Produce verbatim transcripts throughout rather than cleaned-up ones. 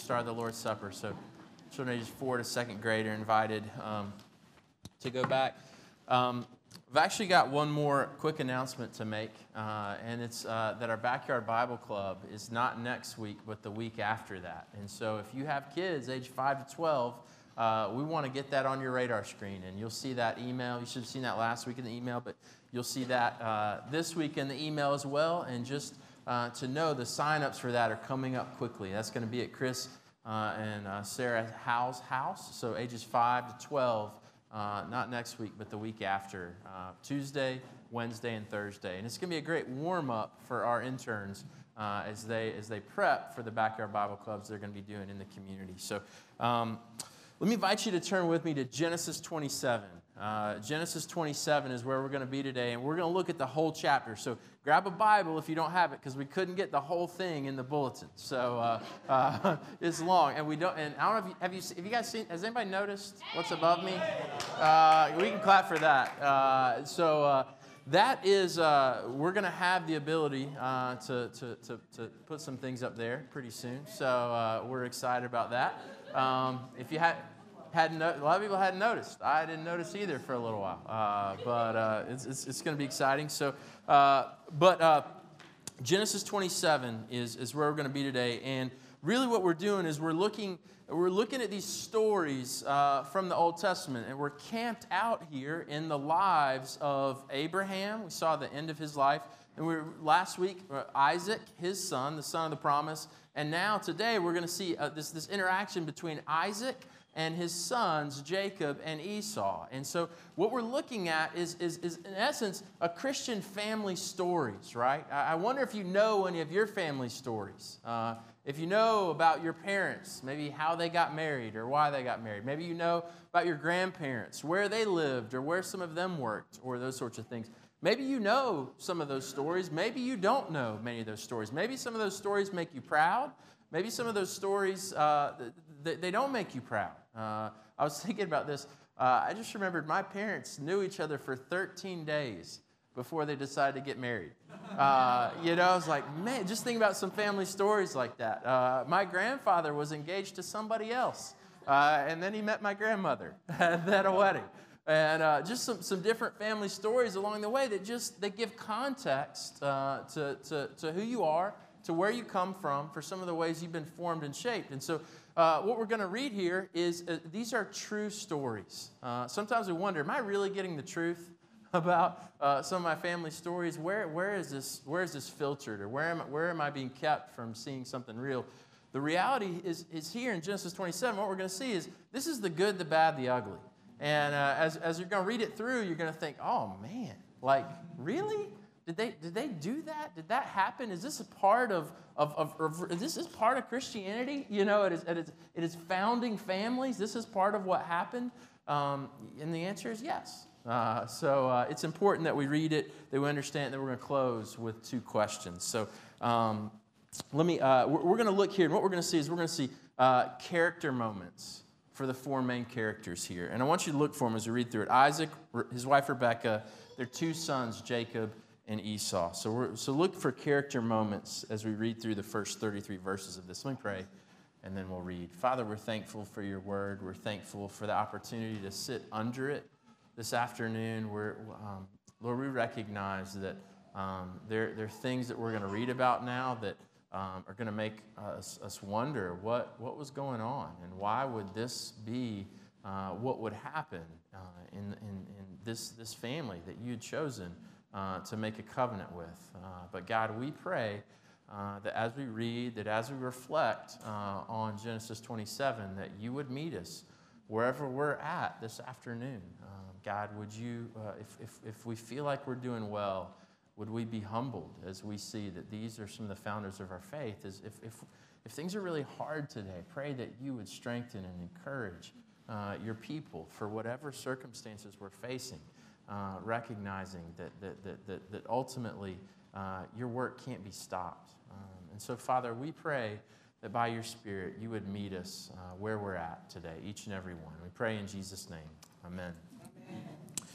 start the Lord's Supper. So children ages four to second grade are invited um, to go back. Um, I've actually got one more quick announcement to make, uh, and it's uh, that our Backyard Bible Club is not next week, but the week after that. And so if you have kids age five to twelve, uh, we want to get that on your radar screen, and you'll see that email. You should have seen that last week in the email, but you'll see that uh, this week in the email as well. And just uh, to know, the sign-ups for that are coming up quickly. That's going to be at Chris uh, and uh, Sarah Howe's house, so ages five to twelve. Uh, not next week, but the week after, uh, Tuesday, Wednesday, and Thursday. And it's going to be a great warm-up for our interns uh, as they as they prep for the Backyard Bible Clubs they're going to be doing in the community. So um, let me invite you to turn with me to Genesis twenty-seven. Uh, Genesis twenty-seven is where we're going to be today, and we're going to look at the whole chapter. So grab a Bible if you don't have it, because we couldn't get the whole thing in the bulletin. So uh, uh, it's long, and we don't. And I don't know if you have you have you guys seen? Has anybody noticed what's above me? Uh, we can clap for that. Uh, so uh, that is, uh, we're going to have the ability uh, to, to to to put some things up there pretty soon. So uh, we're excited about that. Um, if you had. Hadn't no, a lot of people hadn't noticed. I didn't notice either for a little while, uh, but uh, it's, it's, it's going to be exciting. So, uh, but uh, Genesis twenty-seven is, is where we're going to be today, and really what we're doing is we're looking we're looking at these stories uh, from the Old Testament, and we're camped out here in the lives of Abraham. We saw the end of his life, and we were, last week Isaac, his son, the son of the promise, and now today we're going to see uh, this this interaction between Isaac and his sons, Jacob and Esau. And so what we're looking at is, is, is in essence, a Christian family stories, right? I wonder if you know any of your family stories. Uh, if you know about your parents, maybe how they got married or why they got married. Maybe you know about your grandparents, where they lived or where some of them worked or those sorts of things. Maybe you know some of those stories. Maybe you don't know many of those stories. Maybe some of those stories make you proud. Maybe some of those stories, uh, they, they don't make you proud. Uh, I was thinking about this. Uh, I just remembered my parents knew each other for thirteen days before they decided to get married. Uh, you know, I was like, man, just think about some family stories like that. Uh, my grandfather was engaged to somebody else, uh, and then he met my grandmother at a wedding. And uh, just some, some different family stories along the way that just they give context uh, to, to, to who you are, to where you come from, for some of the ways you've been formed and shaped. And so uh, what we're going to read here is uh, these are true stories. Uh, sometimes we wonder, am I really getting the truth about uh, some of my family stories? Where where is this where is this filtered, or where am I, where am I being kept from seeing something real? The reality is is here in Genesis twenty-seven. What we're going to see is this is the good, the bad, the ugly. And uh, as as you're going to read it through, you're going to think, oh man, like really? Did they did they do that? Did that happen? Is this a part of of, of, of is this is part of Christianity? You know, it is it is it is founding families. This is part of what happened. Um, and the answer is yes. Uh, so uh, it's important that we read it, that we understand. That we're going to close with two questions. So um, let me. Uh, we're we're going to look here, and what we're going to see is we're going to see uh, character moments for the four main characters here. And I want you to look for them as we read through it. Isaac, his wife Rebekah, their two sons Jacob and Esau. So we're, so look for character moments as we read through the first thirty-three verses of this. Let me pray, and then we'll read. Father, we're thankful for your word. We're thankful for the opportunity to sit under it this afternoon. We're, um, Lord, we recognize that um, there, there are things that we're going to read about now that um, are going to make us, us wonder what, what was going on, and why would this be uh, what would happen uh, in, in, in this, this family that you had chosen Uh, to make a covenant with. Uh, but God, we pray uh, that as we read, that as we reflect uh, on Genesis twenty-seven, that you would meet us wherever we're at this afternoon. Uh, God, would you, uh, if, if, if we feel like we're doing well, would we be humbled as we see that these are some of the founders of our faith? As if, if, if things are really hard today, pray that you would strengthen and encourage uh, your people for whatever circumstances we're facing. Uh, recognizing that, that, that, that, that ultimately uh, your work can't be stopped. Um, and so, Father, we pray that by your Spirit you would meet us uh, where we're at today, each and every one. We pray in Jesus' name. Amen. Amen.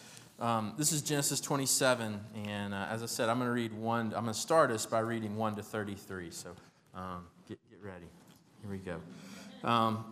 Um, this is Genesis twenty-seven, and uh, as I said, I'm going to read one. I'm going to start us by reading one to thirty-three. So um, get, get ready. Here we go. Um,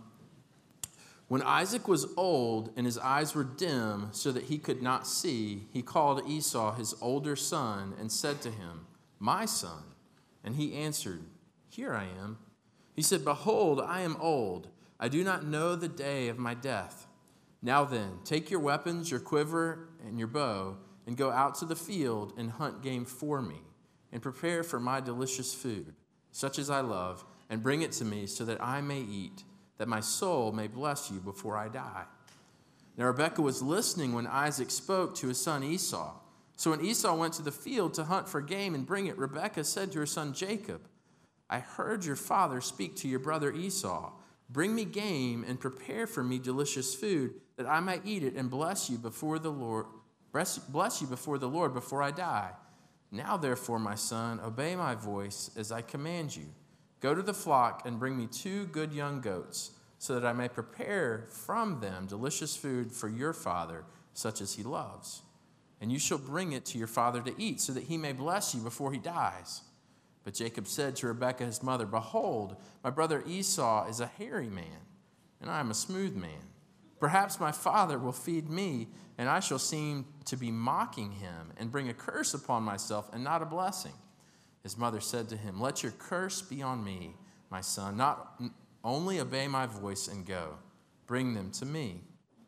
when Isaac was old and his eyes were dim so that he could not see, he called Esau his older son and said to him, "My son." And he answered, "Here I am." He said, "Behold, I am old. I do not know the day of my death. Now then, take your weapons, your quiver, and your bow, and go out to the field and hunt game for me, and prepare for my delicious food, such as I love, and bring it to me so that I may eat, that my soul may bless you before I die." Now Rebekah was listening when Isaac spoke to his son Esau. So when Esau went to the field to hunt for game and bring it, Rebekah said to her son Jacob, "I heard your father speak to your brother Esau. Bring me game and prepare for me delicious food, that I might eat it and bless you before the Lord, bless you before the Lord before I die. Now therefore, my son, obey my voice as I command you. Go to the flock and bring me two good young goats, so that I may prepare from them delicious food for your father, such as he loves. And you shall bring it to your father to eat, so that he may bless you before he dies." But Jacob said to Rebekah his mother, "Behold, my brother Esau is a hairy man, and I am a smooth man. Perhaps my father will feed me, and I shall seem to be mocking him, and bring a curse upon myself and not a blessing." His mother said to him, "Let your curse be on me, my son. Not only obey my voice and go. Bring them to me."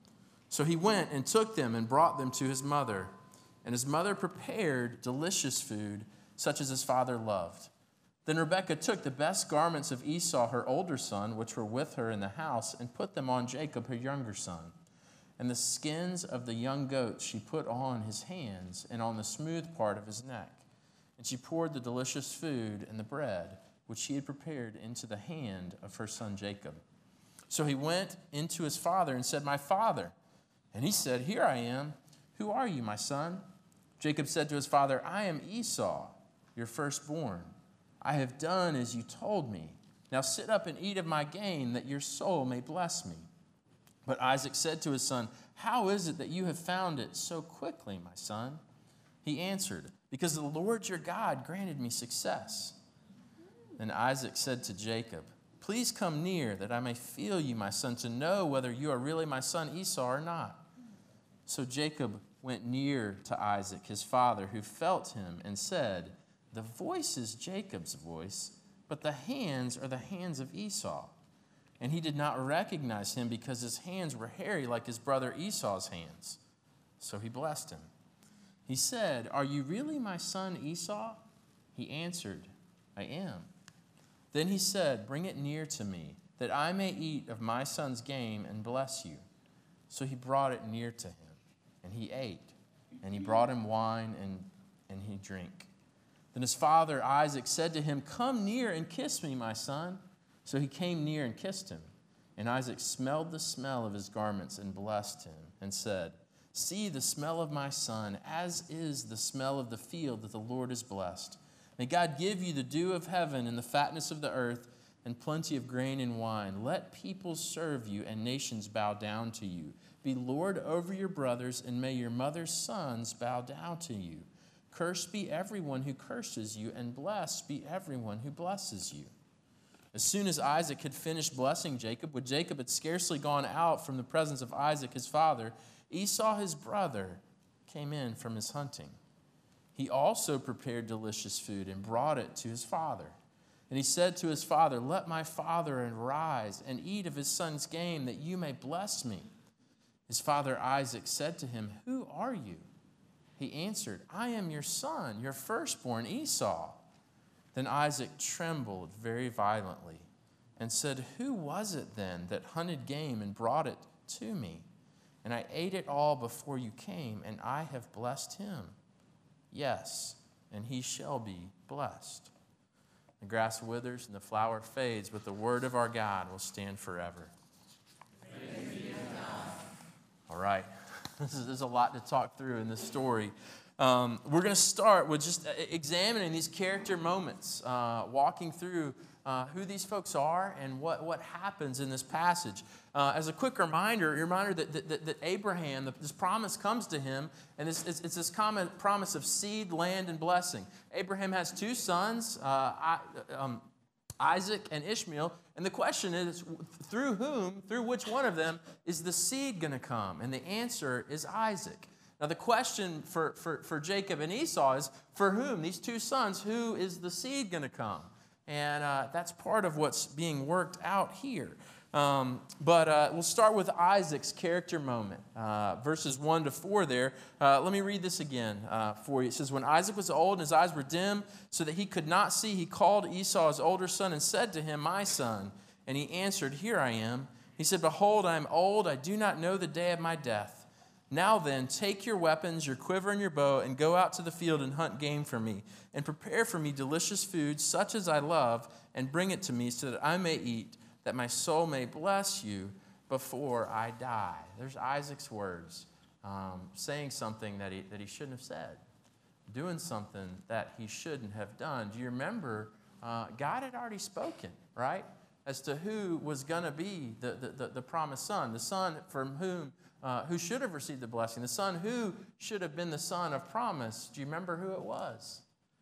So he went and took them and brought them to his mother. And his mother prepared delicious food, such as his father loved. Then Rebekah took the best garments of Esau, her older son, which were with her in the house, and put them on Jacob, her younger son. And the skins of the young goats she put on his hands and on the smooth part of his neck. And she poured the delicious food and the bread, which she had prepared, into the hand of her son Jacob. So he went into his father and said, "My father." And he said, "Here I am. Who are you, my son?" Jacob said to his father, "I am Esau, your firstborn. I have done as you told me. Now sit up and eat of my gain, that your soul may bless me." But Isaac said to his son, "How is it that you have found it so quickly, my son?" He answered, "Because the Lord your God granted me success." Then Isaac said to Jacob, "Please come near, that I may feel you, my son, to know whether you are really my son Esau or not." So Jacob went near to Isaac, his father, who felt him and said, "The voice is Jacob's voice, but the hands are the hands of Esau." And he did not recognize him, because his hands were hairy like his brother Esau's hands. So he blessed him. He said, "Are you really my son Esau?" He answered, "I am." Then he said, "Bring it near to me, that I may eat of my son's game and bless you." So he brought it near to him, and he ate. And he brought him wine, and, and he drank. Then his father Isaac said to him, "Come near and kiss me, my son." So he came near and kissed him. And Isaac smelled the smell of his garments and blessed him, and said, "See the smell of my son, as is the smell of the field that the Lord has blessed. May God give you the dew of heaven and the fatness of the earth, and plenty of grain and wine. Let peoples serve you and nations bow down to you. Be Lord over your brothers, and may your mother's sons bow down to you. Cursed be everyone who curses you, and blessed be everyone who blesses you." As soon as Isaac had finished blessing Jacob, when Jacob had scarcely gone out from the presence of Isaac his father, Esau his brother came in from his hunting. He also prepared delicious food and brought it to his father. And he said to his father, "Let my father arise and eat of his son's game, that you may bless me." His father Isaac said to him, "Who are you?" He answered, "I am your son, your firstborn Esau." Then Isaac trembled very violently and said, "Who was it then that hunted game and brought it to me? And I ate it all before you came, and I have blessed him. Yes, and he shall be blessed." The grass withers and the flower fades, but the word of our God will stand forever. Praise be to God. All right. This is, there's a lot to talk through in this story. Um, we're going to start with just examining these character moments, uh, walking through uh, who these folks are and what, what happens in this passage. Uh, as a quick reminder, a reminder that, that, that Abraham, that this promise comes to him, and it's, it's, it's this common promise of seed, land, and blessing. Abraham has two sons, uh, I, um, Isaac and Ishmael, and the question is, through whom, through which one of them is the seed going to come? And the answer is Isaac. Now, the question for, for, for Jacob and Esau is, for whom? These two sons, who is the seed going to come? And uh, that's part of what's being worked out here. Um, but uh, we'll start with Isaac's character moment, uh, verses one to four there. Uh, let me read this again uh, for you. It says, when Isaac was old and his eyes were dim so that he could not see, he called Esau, his older son, and said to him, my son. And he answered, here I am. He said, behold, I am old. I do not know the day of my death. Now then, take your weapons, your quiver and your bow, and go out to the field and hunt game for me, and prepare for me delicious food, such as I love, and bring it to me so that I may eat, that my soul may bless you before I die. There's Isaac's words, um, saying something that he, that he shouldn't have said, doing something that he shouldn't have done. Do you remember uh, God had already spoken, right, as to who was going to be the, the, the, the promised son, the son from whom Uh, who should have received the blessing, the son who should have been the son of promise. Do you remember who it was?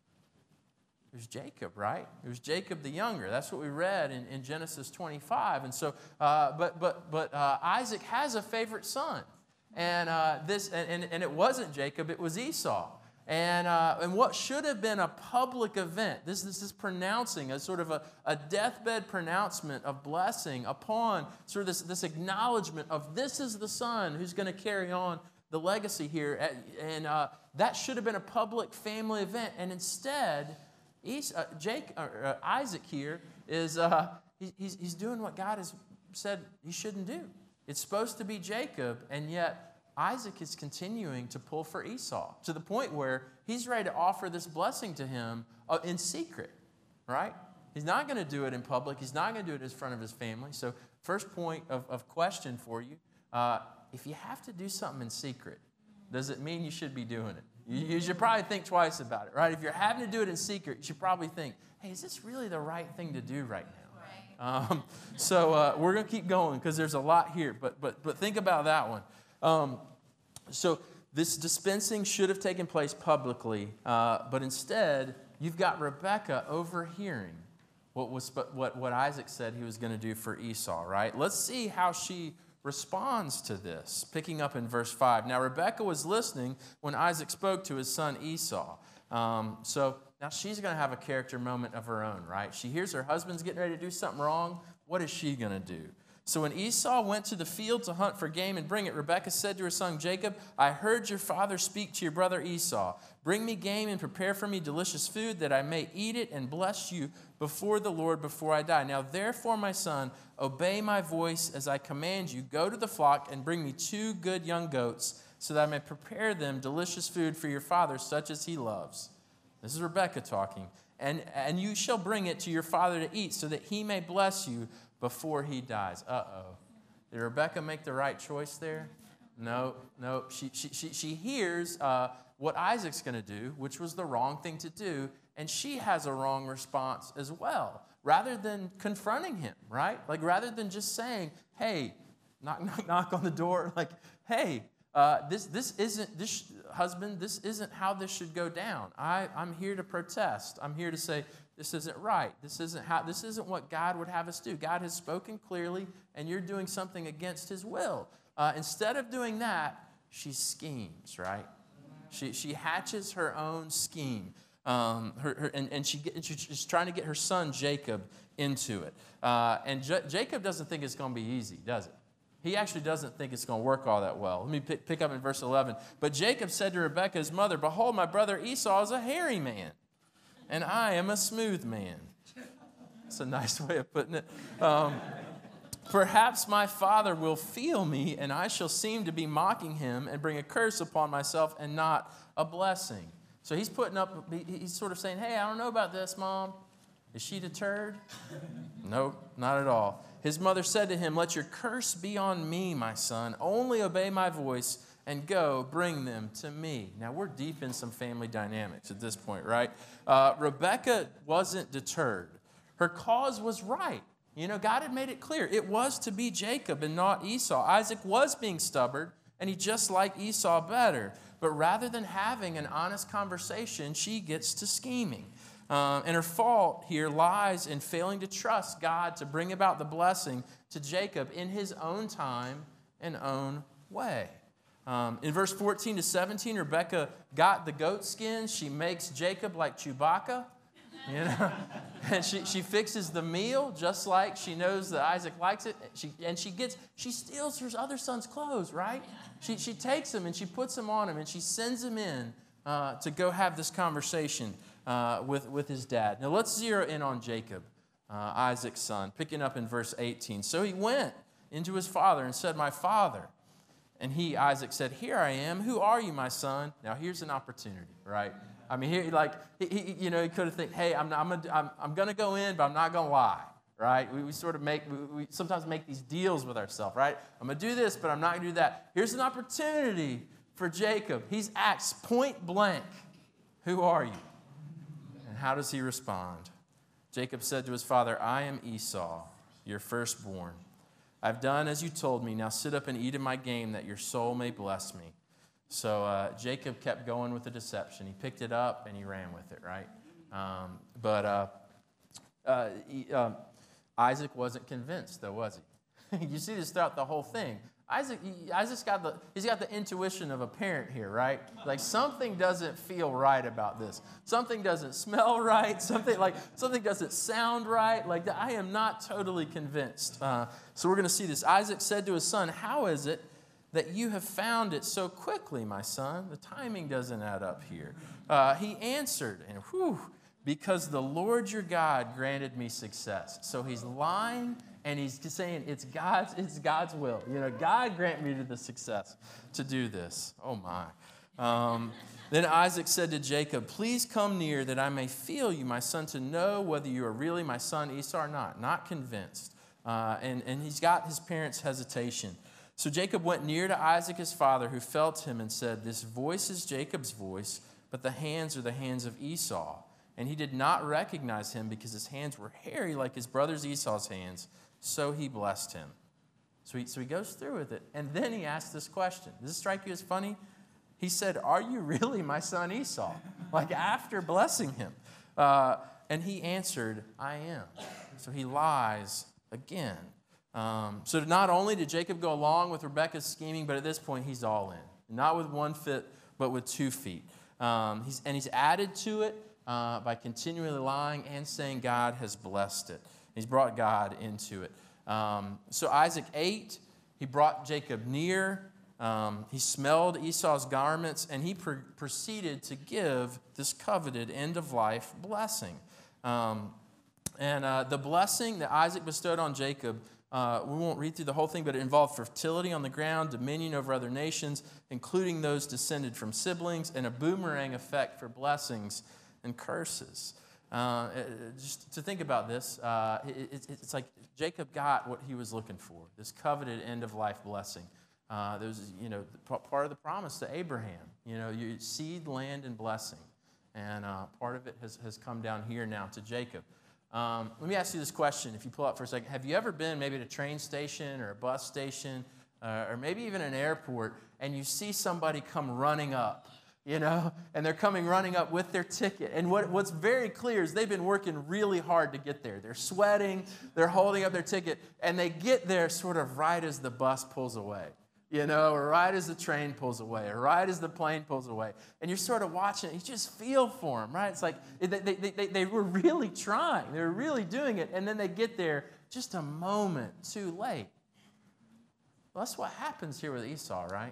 It was Jacob, right? It was Jacob the younger. That's what we read in, in Genesis twenty-five. And so, uh, but but but uh, Isaac has a favorite son, and uh, this and, and and it wasn't Jacob, it was Esau. And uh, and what should have been a public event, this, this is pronouncing a sort of a, a deathbed pronouncement of blessing upon sort of this, this acknowledgement of this is the son who's going to carry on the legacy here. And uh, that should have been a public family event. And instead, he's, uh, Jake, uh, Isaac here is uh, he, he's, he's doing what God has said he shouldn't do. It's supposed to be Jacob, and yet Isaac is continuing to pull for Esau to the point where he's ready to offer this blessing to him uh, in secret, right? He's not going to do it in public. He's not going to do it in front of his family. So first point of, of question for you, uh, if you have to do something in secret, does it mean you should be doing it? You, you should probably think twice about it, right? If you're having to do it in secret, you should probably think, hey, is this really the right thing to do right now? Um, so uh, we're going to keep going because there's a lot here, but but but think about that one. Um, so this dispensing should have taken place publicly, uh, but instead you've got Rebekah overhearing what was what what Isaac said he was going to do for Esau. Right? Let's see how she responds to this. Picking up in verse five. Now Rebekah was listening when Isaac spoke to his son Esau. Um, so. Now, she's going to have a character moment of her own, right? She hears her husband's getting ready to do something wrong. What is she going to do? So when Esau went to the field to hunt for game and bring it, Rebekah said to her son Jacob, I heard your father speak to your brother Esau. Bring me game and prepare for me delicious food that I may eat it and bless you before the Lord before I die. Now, therefore, my son, obey my voice as I command you. Go to the flock and bring me two good young goats so that I may prepare them delicious food for your father, such as he loves. This is Rebekah talking. And, and you shall bring it to your father to eat so that he may bless you before he dies. Uh-oh. Did Rebekah make the right choice there? No, no. She, she, she, she hears uh, what Isaac's going to do, which was the wrong thing to do, and she has a wrong response as well. Rather than confronting him, right? Like rather than just saying, hey, knock, knock, knock on the door, like, hey, Uh, this this isn't this husband. This isn't how this should go down. I I'm here to protest. I'm here to say this isn't right. This isn't how. This isn't what God would have us do. God has spoken clearly, and you're doing something against His will. Uh, instead of doing that, she schemes. Right? She she hatches her own scheme. Um, her, her and and she get, she's trying to get her son Jacob into it. Uh, and J- Jacob doesn't think it's going to be easy, does it? He actually doesn't think it's going to work all that well. Let me pick, pick up in verse eleven. But Jacob said to Rebekah, his mother, behold, my brother Esau is a hairy man, and I am a smooth man. That's a nice way of putting it. Um, Perhaps my father will feel me, and I shall seem to be mocking him and bring a curse upon myself and not a blessing. So he's putting up, he's sort of saying, hey, I don't know about this, Mom. Is she deterred? Nope, not at all. His mother said to him, let your curse be on me, my son. Only obey my voice and go bring them to me. Now, we're deep in some family dynamics at this point, right? Uh, Rebekah wasn't deterred. Her cause was right. You know, God had made it clear. It was to be Jacob and not Esau. Isaac was being stubborn, and he just liked Esau better. But rather than having an honest conversation, she gets to scheming. Um, and her fault here lies in failing to trust God to bring about the blessing to Jacob in his own time and own way. Um, in verse fourteen to seventeen, Rebekah got the goat skin. She makes Jacob like Chewbacca, you know, and she, she fixes the meal just like she knows that Isaac likes it. She, and she gets she steals her other son's clothes, right? She, she takes them and she puts them on him and she sends him in uh, to go have this conversation uh, with, with his dad. Now let's zero in on Jacob, uh, Isaac's son, picking up in verse eighteen. So he went into his father and said, "My father." And he, Isaac, said, "Here I am. Who are you, my son?" Now, here's an opportunity, right? I mean, here, like, he, he, you know, he could have think, "Hey, I'm, I'm, gonna, I'm, I'm going to go in, but I'm not going to lie," right? We, we sort of make, we, we sometimes make these deals with ourselves, right? I'm going to do this, but I'm not going to do that. Here's an opportunity for Jacob. He's asked point blank, "Who are you?" And how does he respond? Jacob said to his father, "I am Esau, your firstborn. I've done as you told me. Now sit up and eat of my game that your soul may bless me." So uh, Jacob kept going with the deception. He picked it up and he ran with it, right? Um, but uh, uh, he, uh, Isaac wasn't convinced, though, was he? You see this throughout the whole thing. Isaac, he, Isaac's got the, he's got the intuition of a parent here, right? Like something doesn't feel right about this. Something doesn't smell right. Something like something doesn't sound right. Like I am not totally convinced. Uh, so we're going to see this. Isaac said to his son, "How is it that you have found it so quickly, my son?" The timing doesn't add up here. Uh, he answered, and whew, "Because the Lord your God granted me success." So he's lying. And he's saying, it's God's, it's God's will. You know, God grant me the success to do this. Oh, my. Um, then Isaac said to Jacob, "Please come near that I may feel you, my son, to know whether you are really my son Esau or not." Not convinced. Uh, and, and he's got his parents' hesitation. So Jacob went near to Isaac, his father, who felt him and said, "This voice is Jacob's voice, but the hands are the hands of Esau." And he did not recognize him because his hands were hairy like his brother's Esau's hands. So he blessed him. So he, so he goes through with it. And then he asked this question. Does this strike you as funny? He said, "Are you really my son Esau?" Like after blessing him. Uh, and he answered, "I am." So he lies again. Um, so not only did Jacob go along with Rebekah's scheming, but at this point he's all in. Not with one foot, but with two feet. Um, he's, and he's added to it uh, by continually lying and saying God has blessed it. He's brought God into it. Um, so Isaac ate. He brought Jacob near. Um, he smelled Esau's garments, and he pr- proceeded to give this coveted end-of-life blessing. Um, and uh, the blessing that Isaac bestowed on Jacob, uh, we won't read through the whole thing, but it involved fertility on the ground, dominion over other nations, including those descended from siblings, and a boomerang effect for blessings and curses. Uh, just to think about this, uh, it, it, it's like Jacob got what he was looking for, this coveted end-of-life blessing. Uh, there was, you know, part of the promise to Abraham, you know, you seed, land, and blessing. And uh, part of it has, has come down here now to Jacob. Um, let me ask you this question, if you pull up for a second. Have you ever been maybe at a train station or a bus station uh, or maybe even an airport, and you see somebody come running up? You know, and they're coming running up with their ticket. And what, what's very clear is they've been working really hard to get there. They're sweating, they're holding up their ticket, and they get there sort of right as the bus pulls away, you know, or right as the train pulls away, or right as the plane pulls away. And you're sort of watching it. You just feel for them, right? It's like they, they, they, they were really trying. They were really doing it, and then they get there just a moment too late. Well, that's what happens here with Esau, right?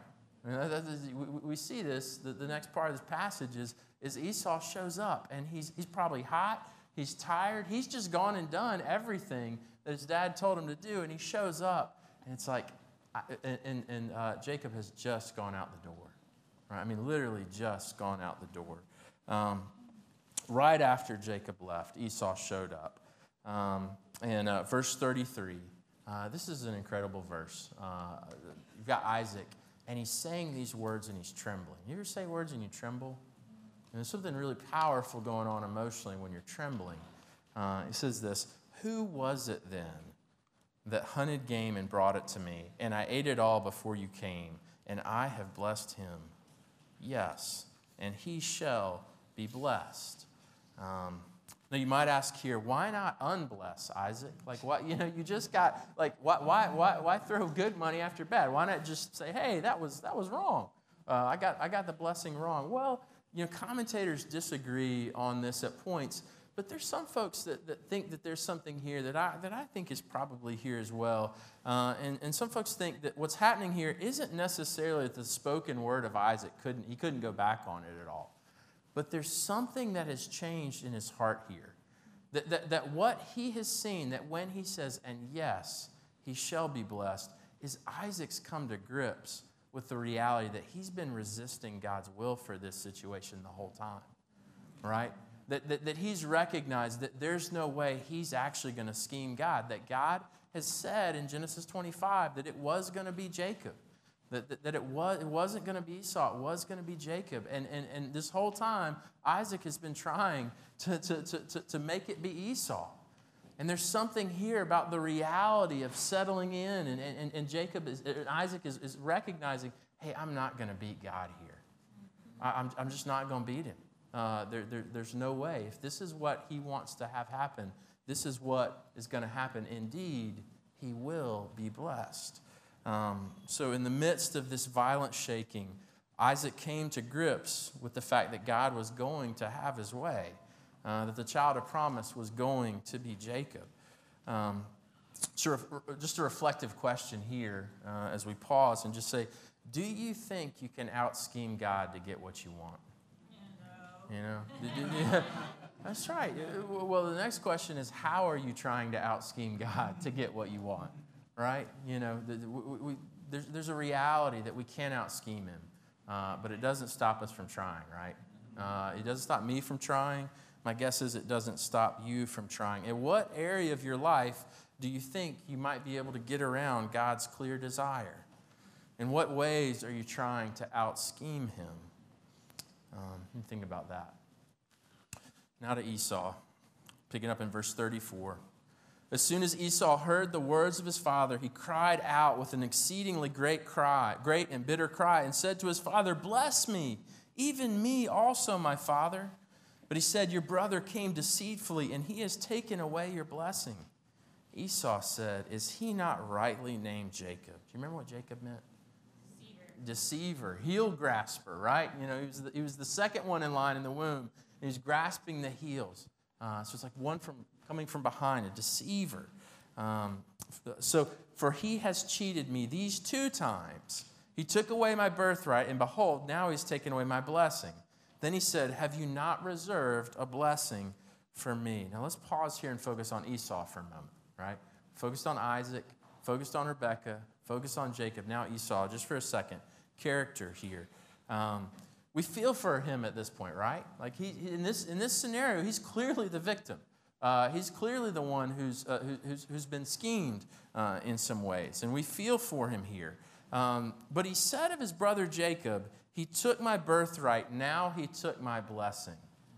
We see this, the next part of this passage is, is Esau shows up, and he's, he's probably hot, he's tired, he's just gone and done everything that his dad told him to do, and he shows up, and it's like, and, and uh, Jacob has just gone out the door, right? I mean, literally just gone out the door. Um, right after Jacob left, Esau showed up. Um, and uh, verse thirty-three, uh, this is an incredible verse. Uh, you've got Isaac. And he's saying these words and he's trembling. You ever say words and you tremble? And there's something really powerful going on emotionally when you're trembling. Uh, he says this, "Who was it then that hunted game and brought it to me? And I ate it all before you came, and I have blessed him. Yes, and he shall be blessed." Um, Now, you might ask here, why not unbless Isaac? Like, what, you know, you just got, like, why, why, why, why throw good money after bad? Why not just say, hey, that was, that was wrong. Uh, I got, I got the blessing wrong. Well, you know, commentators disagree on this at points, but there's some folks that, that think that there's something here that I, that I think is probably here as well. Uh, and, and some folks think that what's happening here isn't necessarily that the spoken word of Isaac couldn't, he couldn't go back on it at all. But there's something that has changed in his heart here. That, that, that what he has seen, that when he says, and yes, he shall be blessed, is Isaac's come to grips with the reality that he's been resisting God's will for this situation the whole time, right? That, that, that he's recognized that there's no way he's actually going to scheme God, that God has said in Genesis twenty-five that it was going to be Jacob. That, that, that it, was, it wasn't going to be Esau, it was going to be Jacob. And, and, and this whole time, Isaac has been trying to, to, to, to, to make it be Esau. And there's something here about the reality of settling in. And, and, and Jacob is, and Isaac is, is recognizing, hey, I'm not going to beat God here. I, I'm, I'm just not going to beat him. Uh, there, there, there's no way. If this is what he wants to have happen, this is what is going to happen. Indeed, he will be blessed. Um, so in the midst of this violent shaking, Isaac came to grips with the fact that God was going to have his way, uh, that the child of promise was going to be Jacob. Um, so just a reflective question here uh, as we pause and just say, do you think you can out-scheme God to get what you want? You know? Yeah. That's right. Well, the next question is, how are you trying to out-scheme God to get what you want? Right? You know, the, we, we, there's, there's a reality that we can out-scheme him, uh, but it doesn't stop us from trying, right? Uh, it doesn't stop me from trying. My guess is it doesn't stop you from trying. In what area of your life do you think you might be able to get around God's clear desire? In what ways are you trying to out-scheme him? Um, think about that. Now to Esau, picking up in verse thirty-four. As soon as Esau heard the words of his father, he cried out with an exceedingly great cry, great and bitter cry, and said to his father, bless me, even me also, my father. But he said, your brother came deceitfully, and he has taken away your blessing. Esau said, is he not rightly named Jacob? Do you remember what Jacob meant? Deceiver, heel grasper, right? You know, he was the, he was the second one in line in the womb. He was grasping the heels. Uh, so it's like one from coming from behind, a deceiver. Um, so, for he has cheated me these two times. He took away my birthright, and behold, now he's taken away my blessing. Then he said, have you not reserved a blessing for me? Now let's pause here and focus on Esau for a moment, right? Focused on Isaac, focused on Rebekah, focused on Jacob. Now Esau, just for a second. Character here. Um, we feel for him at this point, right? Like he in this in this scenario, he's clearly the victim. Uh, he's clearly the one who's uh, who, who's, who's been schemed uh, in some ways, and we feel for him here. Um, but he said of his brother Jacob, "He took my birthright. Now he took my blessing."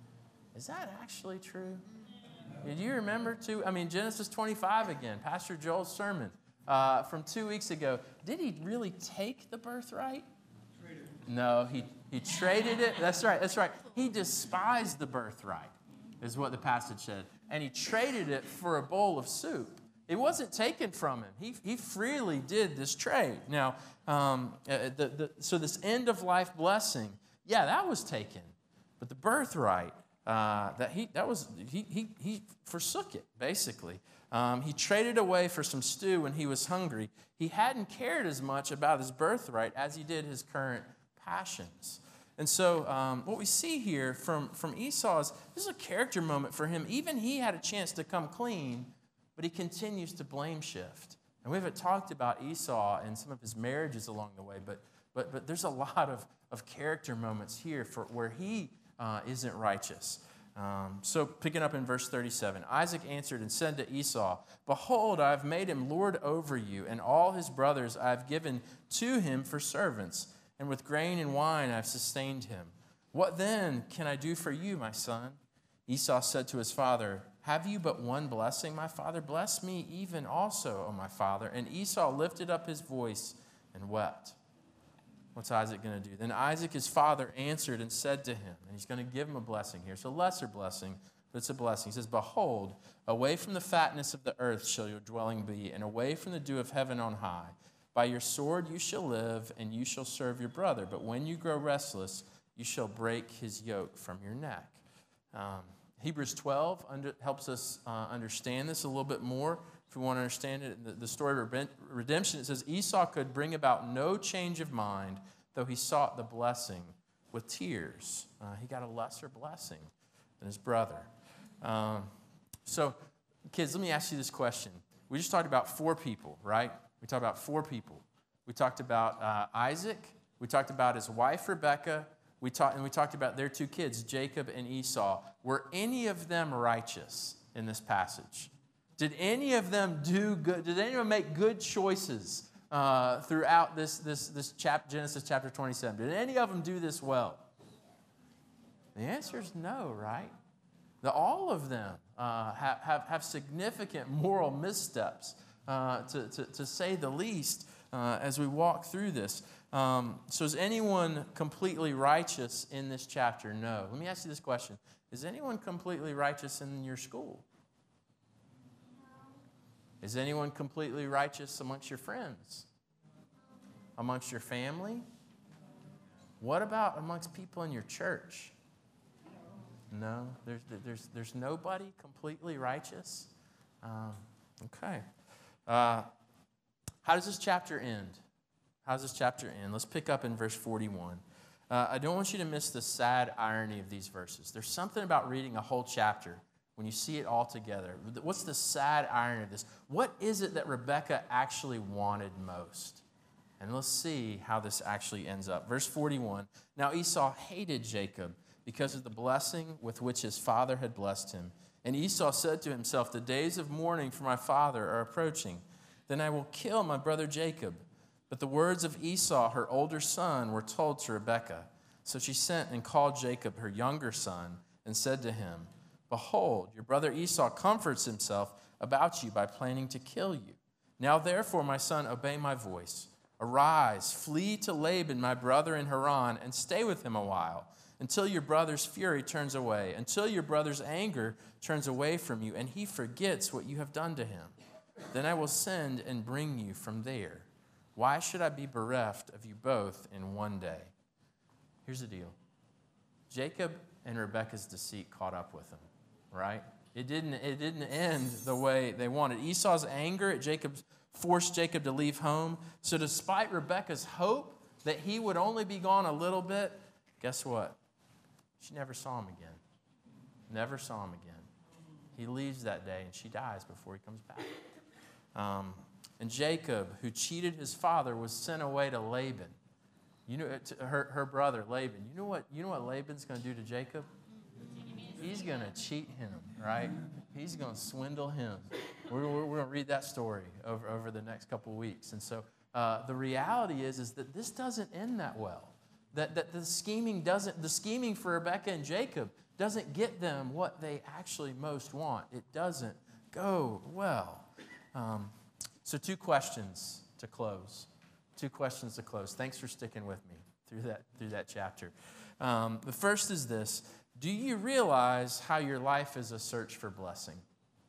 Is that actually true? Did you remember too? I mean, Genesis twenty-five again, Pastor Joel's sermon. Uh, from two weeks ago, did he really take the birthright? Traded. No, he, he traded it. That's right, that's right. He despised the birthright, is what the passage said. And he traded it for a bowl of soup. It wasn't taken from him. He, he freely did this trade. Now, um, uh, the, the, so this end-of-life blessing, yeah, that was taken. But the birthright, uh, that he that was he he he forsook it, basically. Um, he traded away for some stew when he was hungry. He hadn't cared as much about his birthright as he did his current passions. And so um, what we see here from, from Esau is this is a character moment for him. Even he had a chance to come clean, but he continues to blame shift. And we haven't talked about Esau and some of his marriages along the way, but but but there's a lot of, of character moments here for where he uh, isn't righteous. Um, so picking up in verse thirty-seven, Isaac answered and said to Esau, behold, I have made him lord over you, and all his brothers I have given to him for servants, and with grain and wine I have sustained him. What then can I do for you, my son? Esau said to his father, have you but one blessing, my father? Bless me even also, O my father. And Esau lifted up his voice and wept. What's Isaac going to do? Then Isaac, his father, answered and said to him, and he's going to give him a blessing here. So lesser blessing, but it's a blessing. He says, behold, away from the fatness of the earth shall your dwelling be, and away from the dew of heaven on high. By your sword you shall live, and you shall serve your brother. But when you grow restless, you shall break his yoke from your neck. Um, Hebrews twelve under, helps us uh, understand this a little bit more. If we want to understand it, the, the story of redemption, it says Esau could bring about no change of mind, though he sought the blessing with tears. Uh, he got a lesser blessing than his brother. Um, so, kids, let me ask you this question. We just talked about four people, right? We talked about four people. We talked about uh, Isaac. We talked about his wife, Rebekah. We talked, and we talked about their two kids, Jacob and Esau. Were any of them righteous in this passage? Did any of them do good? Did anyone make good choices uh, throughout this, this, this chap, Genesis chapter twenty-seven? Did any of them do this well? The answer is no, right? The, all of them uh, have, have, have significant moral missteps, uh, to, to, to say the least, uh, as we walk through this. Um, so is anyone completely righteous in this chapter? No. Let me ask you this question. Is anyone completely righteous in your school? Is anyone completely righteous amongst your friends? Amongst your family? What about amongst people in your church? No, there's, there's, there's nobody completely righteous? Um, okay. Uh, how does this chapter end? How does this chapter end? Let's pick up in verse forty-one. Uh, I don't want you to miss the sad irony of these verses. There's something about reading a whole chapter when you see it all together. What's the sad irony of this? What is it that Rebekah actually wanted most? And let's see how this actually ends up. Verse forty-one, now Esau hated Jacob because of the blessing with which his father had blessed him. And Esau said to himself, the days of mourning for my father are approaching. Then I will kill my brother Jacob. But the words of Esau, her older son, were told to Rebekah. So she sent and called Jacob, her younger son, and said to him, behold, your brother Esau comforts himself about you by planning to kill you. Now therefore, my son, obey my voice. Arise, flee to Laban, my brother in Haran, and stay with him a while, until your brother's fury turns away, until your brother's anger turns away from you, and he forgets what you have done to him. Then I will send and bring you from there. Why should I be bereft of you both in one day? Here's the deal. Jacob and Rebekah's deceit caught up with him, right? It didn't, it didn't end the way they wanted. Esau's anger at Jacob forced Jacob to leave home. So despite Rebekah's hope that he would only be gone a little bit, guess what? She never saw him again. Never saw him again. He leaves that day and she dies before he comes back. Um, and Jacob, who cheated his father, was sent away to Laban. You know, to her, her brother Laban. You know what? You know what Laban's going to do to Jacob? He's going to cheat him, right? He's going to swindle him. We're, we're, we're going to read that story over, over the next couple of weeks. And so uh, the reality is, is that this doesn't end that well. That, that the scheming doesn't, the scheming for Rebekah and Jacob doesn't get them what they actually most want. It doesn't go well. Um, so two questions to close. Two questions to close. Thanks for sticking with me through that, through that chapter. Um, the first is this. Do you realize how your life is a search for blessing?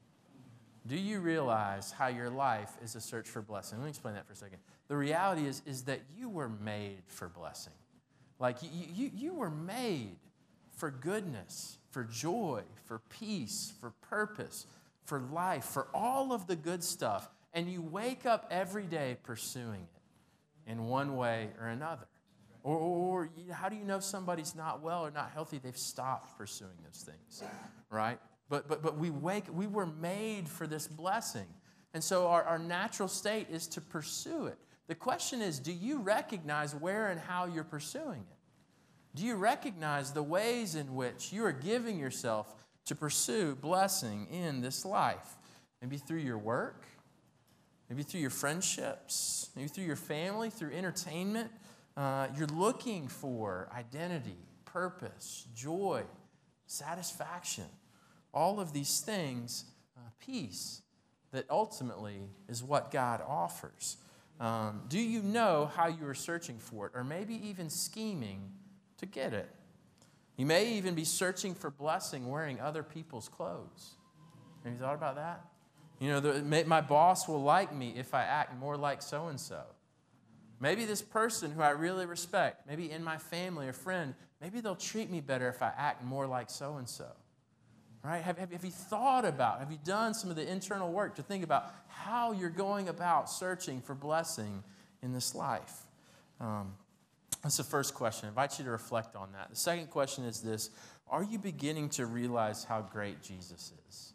Do you realize how your life is a search for blessing? Let me explain that for a second. The reality is, is that you were made for blessing. Like you, you, you were made for goodness, for joy, for peace, for purpose, for life, for all of the good stuff. And you wake up every day pursuing it in one way or another. Or, or, or how do you know somebody's not well or not healthy? They've stopped pursuing those things, right? But but but we wake. We were made for this blessing. And so our, our natural state is to pursue it. The question is, do you recognize where and how you're pursuing it? Do you recognize the ways in which you are giving yourself to pursue blessing in this life? Maybe through your work, maybe through your friendships, maybe through your family, through entertainment. Uh, you're looking for identity, purpose, joy, satisfaction, all of these things, uh, peace, that ultimately is what God offers. Um, do you know how you are searching for it, or maybe even scheming to get it? You may even be searching for blessing wearing other people's clothes. Have you thought about that? You know, the, my boss will like me if I act more like so-and-so. Maybe this person who I really respect, maybe in my family or friend, maybe they'll treat me better if I act more like so-and-so. Right? Have, have, have you thought about, have you done some of the internal work to think about how you're going about searching for blessing in this life? Um, that's the first question. I invite you to reflect on that. The second question is this: are you beginning to realize how great Jesus is?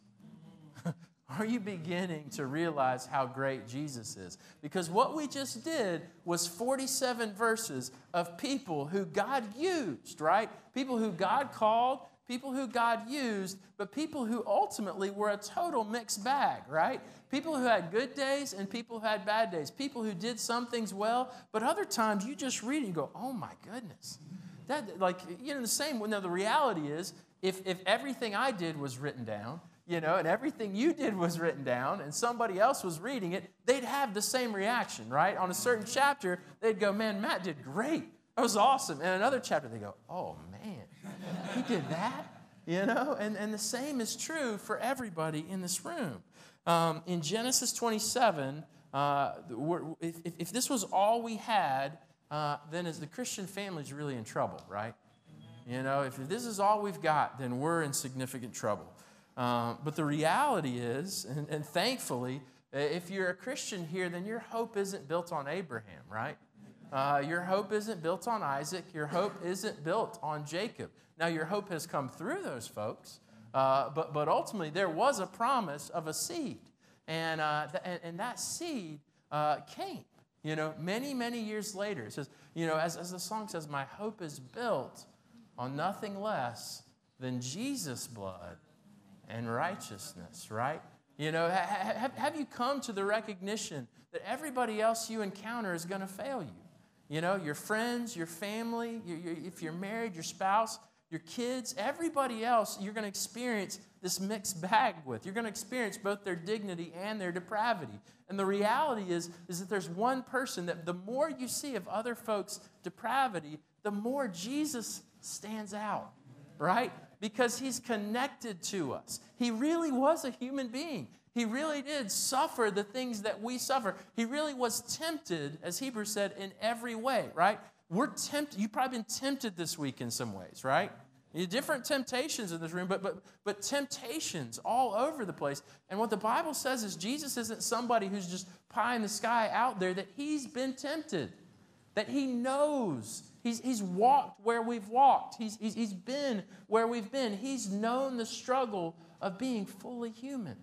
Are you beginning to realize how great Jesus is? Because what we just did was forty-seven verses of people who God used, right? People who God called, people who God used, but people who ultimately were a total mixed bag, right? People who had good days and people who had bad days. People who did some things well, but other times you just read it and you go, oh my goodness. That, like, you know, the same, no, the reality is, if, if everything I did was written down, you know, and everything you did was written down, and somebody else was reading it, they'd have the same reaction, right? On a certain chapter, they'd go, man, Matt did great. That was awesome. And another chapter, they go, oh, man, he did that, you know? And, and the same is true for everybody in this room. Um, in Genesis twenty-seven, uh, if, if this was all we had, uh, then as the Christian family is really in trouble, right? You know, if this is all we've got, then we're in significant trouble. Um, but the reality is, and, and thankfully, if you're a Christian here, then your hope isn't built on Abraham, right? Uh, your hope isn't built on Isaac. Your hope isn't built on Jacob. Now, your hope has come through those folks, uh, but, but ultimately there was a promise of a seed. And, uh, th- and, and that seed uh, came, you know, many, many years later. It says, you know, as, as the song says, my hope is built on nothing less than Jesus' blood and righteousness, right? You know, ha- have, have you come to the recognition that everybody else you encounter is going to fail you? You know, your friends, your family, your, your, if you're married, your spouse, your kids, everybody else you're going to experience this mixed bag with. You're going to experience both their dignity and their depravity. And the reality is, is that there's one person that the more you see of other folks' depravity, the more Jesus stands out, right? Because he's connected to us. He really was a human being. He really did suffer the things that we suffer. He really was tempted, as Hebrews said, in every way, right? We're tempted. You've probably been tempted this week in some ways, right? You different temptations in this room, but, but, but temptations all over the place. And what the Bible says is Jesus isn't somebody who's just pie in the sky out there, that he's been tempted, that he knows. He's, he's walked where we've walked. He's, he's, he's been where we've been. He's known the struggle of being fully human.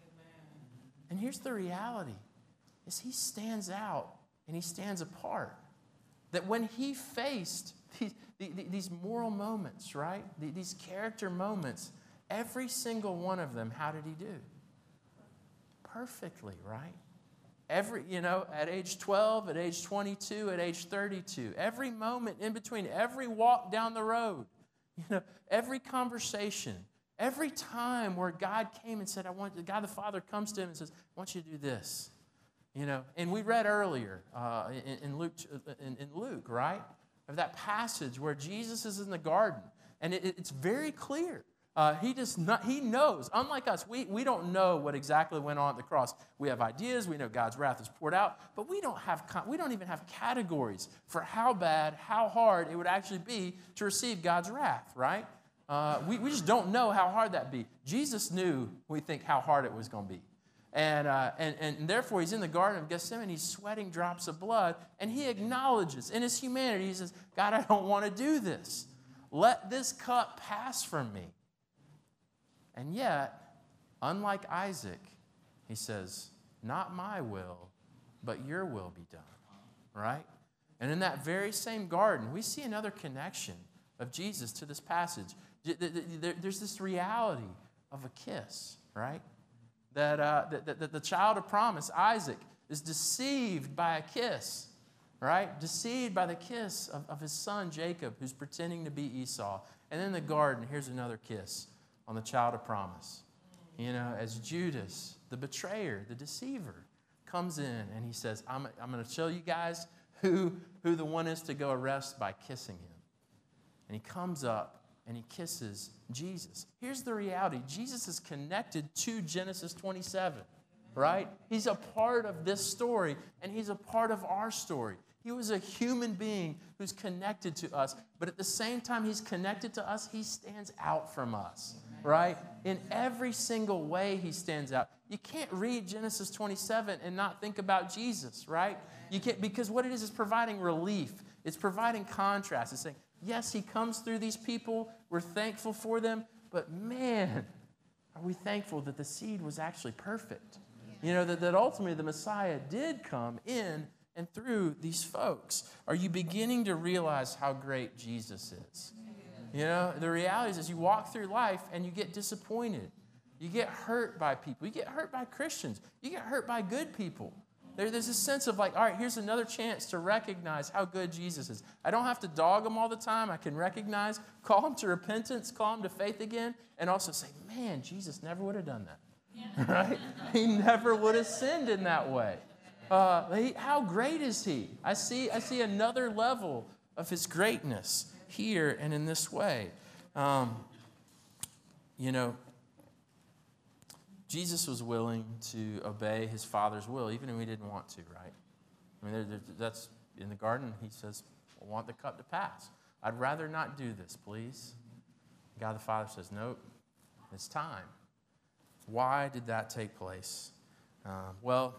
And here's the reality, is he stands out and he stands apart. That when he faced these, these moral moments, right, these character moments, every single one of them, how did he do? Perfectly, right? Every, you know, at age twelve, at age twenty-two, at age thirty-two, every moment in between, every walk down the road, you know, every conversation, every time where God came and said, I want, God the Father comes to him and says, I want you to do this. You know, and we read earlier uh, in, in, Luke, in, in Luke, right, of that passage where Jesus is in the garden, and it, it's very clear. Uh, he does not. He knows. Unlike us, we, we don't know what exactly went on at the cross. We have ideas. We know God's wrath is poured out, but we don't have. We don't even have categories for how bad, how hard it would actually be to receive God's wrath. Right? Uh, we we just don't know how hard that'd be. Jesus knew. We think how hard it was going to be. And, uh, and, and therefore, he's in the Garden of Gethsemane. He's sweating drops of blood. And he acknowledges in his humanity, he says, God, I don't want to do this. Let this cup pass from me. And yet, unlike Isaac, he says, not my will, but your will be done. Right? And in that very same garden, we see another connection of Jesus to this passage. There's this reality of a kiss, right? That, uh, that, that the child of promise, Isaac, is deceived by a kiss, right? Deceived by the kiss of, of his son Jacob, who's pretending to be Esau. And in the garden, here's another kiss on the child of promise. You know, as Judas, the betrayer, the deceiver, comes in and he says, I'm, I'm going to show you guys who, who the one is to go arrest by kissing him. And he comes up and he kisses Jesus. Here's the reality. Jesus is connected to Genesis twenty-seven, right? He's a part of this story, and he's a part of our story. He was a human being who's connected to us, but at the same time he's connected to us, he stands out from us, right? In every single way he stands out. You can't read Genesis twenty-seven and not think about Jesus, right? You can't, because what it is is providing relief. It's providing contrast. It's saying, yes, he comes through these people. We're thankful for them, but man, are we thankful that the seed was actually perfect? You know, that, that ultimately the Messiah did come in and through these folks. Are you beginning to realize how great Jesus is? You know, the reality is, is you walk through life and you get disappointed. You get hurt by people. You get hurt by Christians. You get hurt by good people. There, there's a sense of like, all right, here's another chance to recognize how good Jesus is. I don't have to dog him all the time. I can recognize, call him to repentance, call him to faith again, and also say, man, Jesus never would have done that. Yeah. Right? He never would have sinned in that way. Uh, he, how great is he? I see, I see another level of his greatness here and in this way. Um, you know, Jesus was willing to obey his Father's will, even when he didn't want to, right? I mean, there, there, that's in the garden. He says, I want the cup to pass. I'd rather not do this, please. God the Father says, nope, it's time. Why did that take place? Um, well,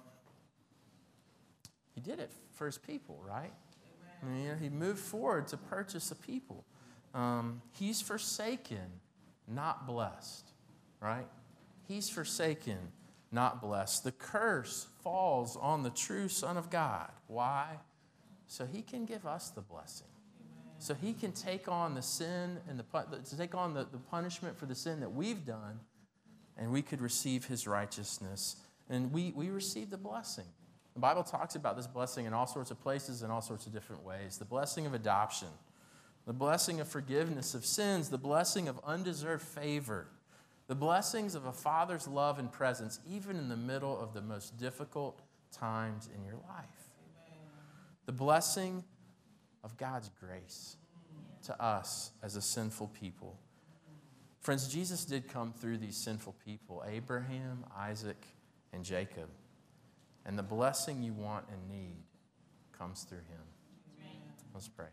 he did it for his people, right? I mean, you know, he moved forward to purchase a people. Um, he's forsaken, not blessed, right? He's forsaken, not blessed. The curse falls on the true Son of God. Why? So he can give us the blessing. So he can take on the sin and the to take on the, the punishment for the sin that we've done, and we could receive his righteousness. And we, we receive the blessing. The Bible talks about this blessing in all sorts of places in all sorts of different ways. The blessing of adoption, the blessing of forgiveness of sins, the blessing of undeserved favor, the blessings of a father's love and presence, even in the middle of the most difficult times in your life. The blessing of God's grace to us as a sinful people. Friends, Jesus did come through these sinful people, Abraham, Isaac, and Jacob. And the blessing you want and need comes through him. Amen. Let's pray.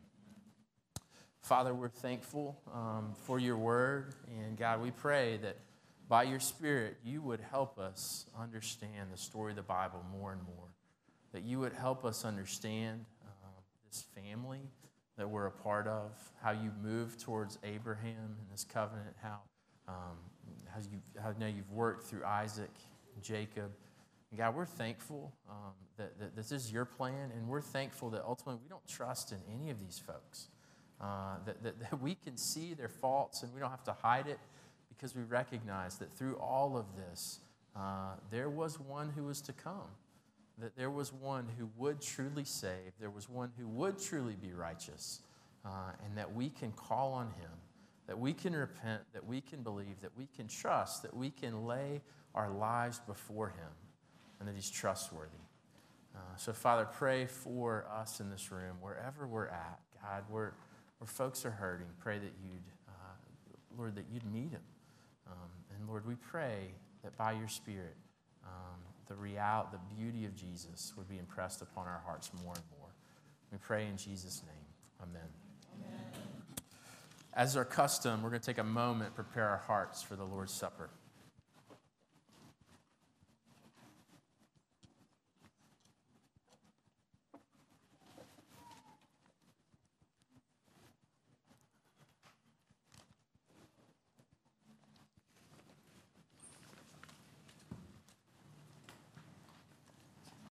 Father, we're thankful um, for your word. And God, we pray that by your Spirit, you would help us understand the story of the Bible more and more. That you would help us understand uh, this family that we're a part of, how you moved towards Abraham and this covenant, how, um, how, you, how now you've worked through Isaac and Jacob. And God, we're thankful um, that, that this is your plan, and we're thankful that ultimately we don't trust in any of these folks, uh, that, that, that we can see their faults and we don't have to hide it because we recognize that through all of this, uh, there was one who was to come, that there was one who would truly save, there was one who would truly be righteous, uh, and that we can call on him, that we can repent, that we can believe, that we can trust, that we can lay our lives before him, and that he's trustworthy. Uh, so, Father, pray for us in this room, wherever we're at. God, where, where folks are hurting, pray that you'd, uh, Lord, that you'd meet them. Um, and, Lord, we pray that by your Spirit, um, the real, the beauty of Jesus would be impressed upon our hearts more and more. We pray in Jesus' name. Amen. Amen. As our custom, we're going to take a moment, prepare our hearts for the Lord's Supper.